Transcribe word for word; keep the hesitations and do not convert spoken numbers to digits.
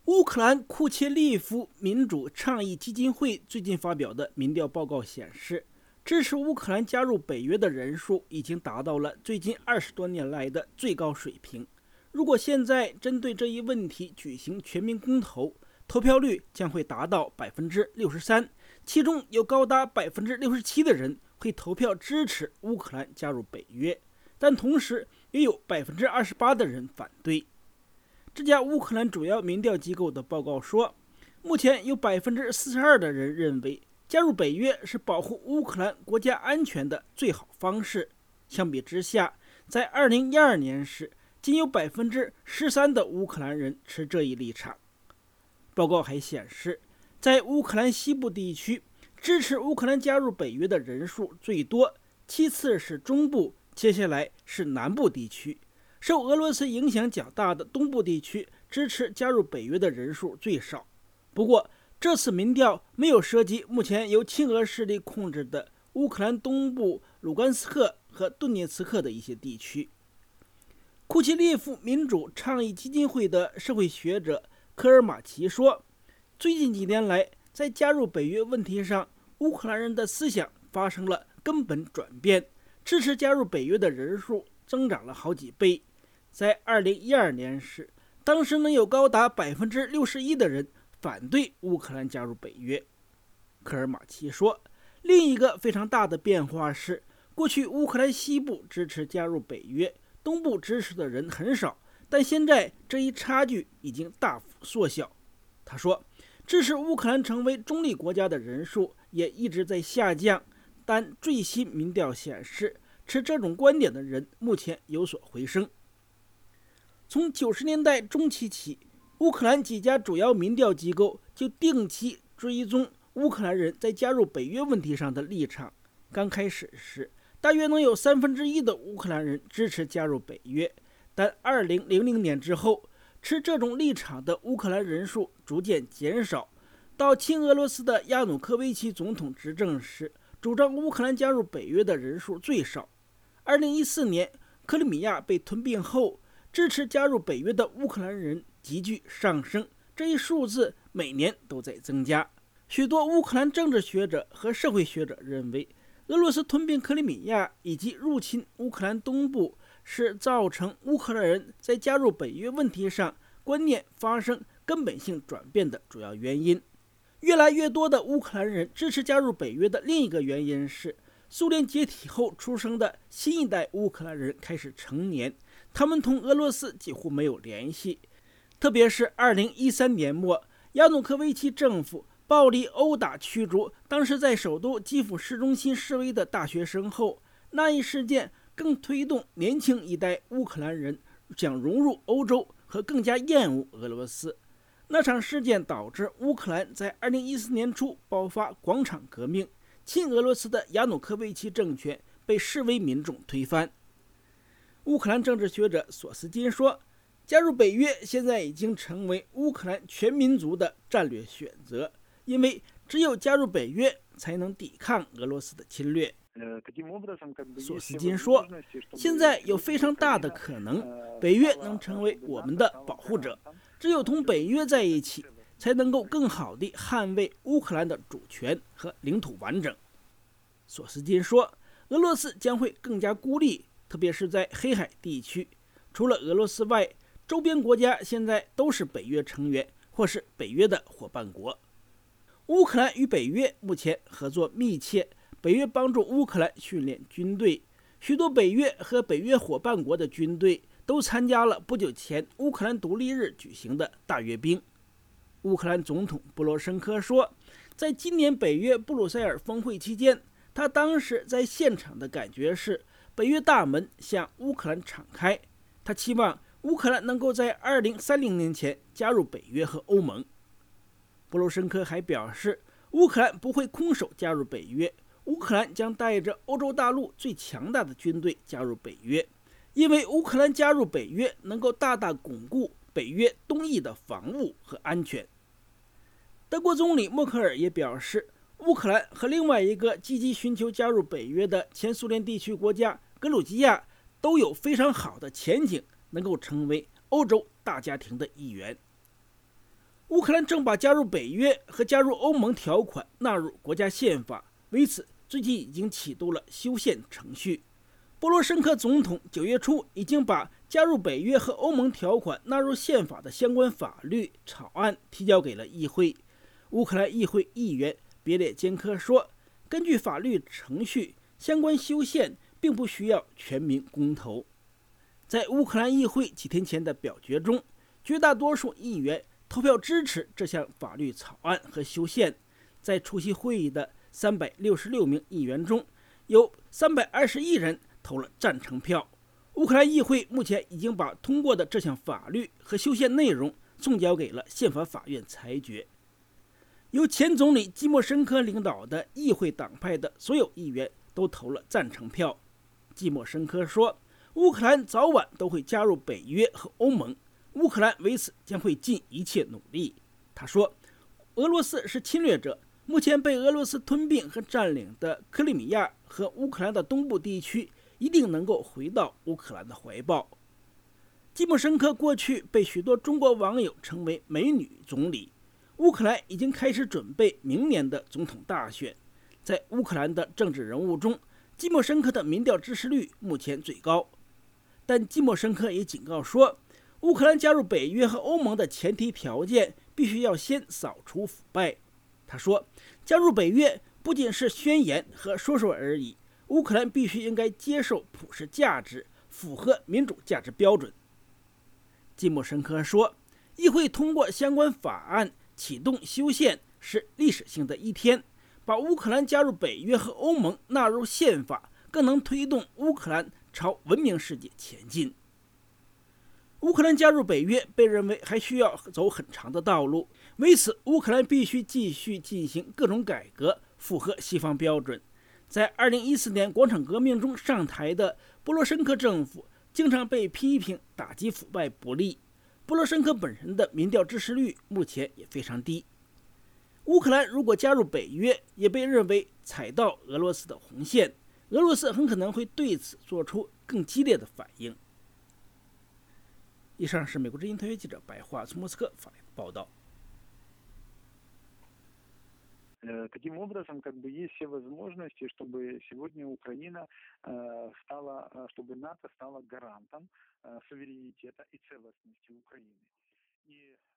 乌克兰库切利夫民主倡议基金会最近发表的民调报告显示，支持乌克兰加入北约的人数已经达到了最近二十多年来的最高水平。如果现在针对这一问题举行全民公投，投票率将会达到百分之六十三，其中有高达百分之六十七的人会投票支持乌克兰加入北约，但同时也有百分之二十八的人反对。这家乌克兰主要民调机构的报告说，目前有百分之四十二的人认为加入北约是保护乌克兰国家安全的最好方式。相比之下，在二零一二年时，仅有百分之十三的乌克兰人持这一立场。报告还显示，在乌克兰西部地区，支持乌克兰加入北约的人数最多，其次是中部，接下来是南部地区。受俄罗斯影响较大的东部地区，支持加入北约的人数最少。不过，这次民调没有涉及目前由亲俄势力控制的乌克兰东部卢甘斯克和顿涅茨克的一些地区。库奇列夫民主倡议基金会的社会学者科尔马奇说，最近几年来，在加入北约问题上，乌克兰人的思想发生了根本转变，支持加入北约的人数增长了好几倍。在二零一二年时，当时能有高达百分之六十一的人反对乌克兰加入北约。科尔马奇说，另一个非常大的变化是，过去乌克兰西部支持加入北约，东部支持的人很少，但现在这一差距已经大幅缩小。他说，支持乌克兰成为中立国家的人数也一直在下降，但最新民调显示，持这种观点的人目前有所回升。从九十年代中期起，乌克兰几家主要民调机构就定期追踪乌克兰人在加入北约问题上的立场。刚开始时，大约能有三分之一的乌克兰人支持加入北约，但二零零零年之后，持这种立场的乌克兰人数逐渐减少。到亲俄罗斯的亚努科维奇总统执政时，主张乌克兰加入北约的人数最少。二零一四年，克里米亚被吞并后，支持加入北约的乌克兰人急剧上升，这一数字每年都在增加。许多乌克兰政治学者和社会学者认为，俄罗斯吞并克里米亚以及入侵乌克兰东部是造成乌克兰人在加入北约问题上观念发生根本性转变的主要原因。越来越多的乌克兰人支持加入北约的另一个原因是，苏联解体后出生的新一代乌克兰人开始成年，他们同俄罗斯几乎没有联系。特别是二零一三年末，亚努科维奇政府暴力殴打驱逐当时在首都基辅市中心示威的大学生后，那一事件更推动年轻一代乌克兰人想融入欧洲和更加厌恶俄罗斯。那场事件导致乌克兰在二零一四年初爆发广场革命，亲俄罗斯的亚努科维奇政权被示威民众推翻。乌克兰政治学者索斯金说，加入北约现在已经成为乌克兰全民族的战略选择，因为只有加入北约才能抵抗俄罗斯的侵略。索斯金说，现在有非常大的可能，北约能成为我们的保护者，只有同北约在一起，才能够更好地捍卫乌克兰的主权和领土完整。索斯金说，俄罗斯将会更加孤立，特别是在黑海地区，除了俄罗斯外，周边国家现在都是北约成员或是北约的伙伴国。乌克兰与北约目前合作密切，北约帮助乌克兰训练军队，许多北约和北约伙伴国的军队都参加了不久前乌克兰独立日举行的大阅兵。乌克兰总统波罗申科说，在今年北约布鲁塞尔峰会期间，他当时在现场的感觉是北约大门向乌克兰敞开，他期望乌克兰能够在二零三零年前加入北约和欧盟。波罗申科还表示，乌克兰不会空手加入北约，乌克兰将带着欧洲大陆最强大的军队加入北约，因为乌克兰加入北约能够大大巩固北约东翼的防务和安全。德国总理默克尔也表示，乌克兰和另外一个积极寻求加入北约的前苏联地区国家格鲁吉亚都有非常好的前景，能够成为欧洲大家庭的一员。 乌克兰正把加入北约和加入欧盟条款纳入国家宪法，为此最近已经启动了修宪程序。波罗申科总统九月初已经把加入北约和欧盟条款纳入宪法的相关法律草案提交给了议会。乌克兰议会议员别列坚科说，根据法律程序，相关修宪并不需要全民公投。在乌克兰议会几天前的表决中，绝大多数议员投票支持这项法律草案和修宪。在出席会议的三百六十六名议员中，有三百二十一人投了赞成票。乌克兰议会目前已经把通过的这项法律和修宪内容送交给了宪法法院裁决。由前总理季莫申科领导的议会党派的所有议员都投了赞成票。季莫申科说，乌克兰早晚都会加入北约和欧盟，乌克兰为此将会尽一切努力。他说，俄罗斯是侵略者，目前被俄罗斯吞并和占领的克里米亚和乌克兰的东部地区一定能够回到乌克兰的怀抱。季莫申科过去被许多中国网友称为美女总理。乌克兰已经开始准备明年的总统大选。在乌克兰的政治人物中，季莫申科的民调支持率目前最高。但季莫申科也警告说，乌克兰加入北约和欧盟的前提条件必须要先扫除腐败。他说，加入北约不仅是宣言和说说而已，乌克兰必须应该接受普世价值，符合民主价值标准。季莫申科说，议会通过相关法案启动修宪是历史性的一天，把乌克兰加入北约和欧盟纳入宪法，更能推动乌克兰朝文明世界前进。乌克兰加入北约被认为还需要走很长的道路，为此乌克兰必须继续进行各种改革，符合西方标准。在二零一四年广场革命中上台的波罗申科政府经常被批评打击腐败不力，波罗申科本人的民调支持率目前也非常低。乌克兰如果加入北约，也被认为踩到俄罗斯的红线，俄罗斯很可能会对此做出更激烈的反应。以上是美国之音特约记者白桦从莫斯科发来的报道。 Таким образом, как бы есть все возможности, чтобы сегодня Украина стала, чтобы НАТО стало гарантом суверенитета и целостности Украины. И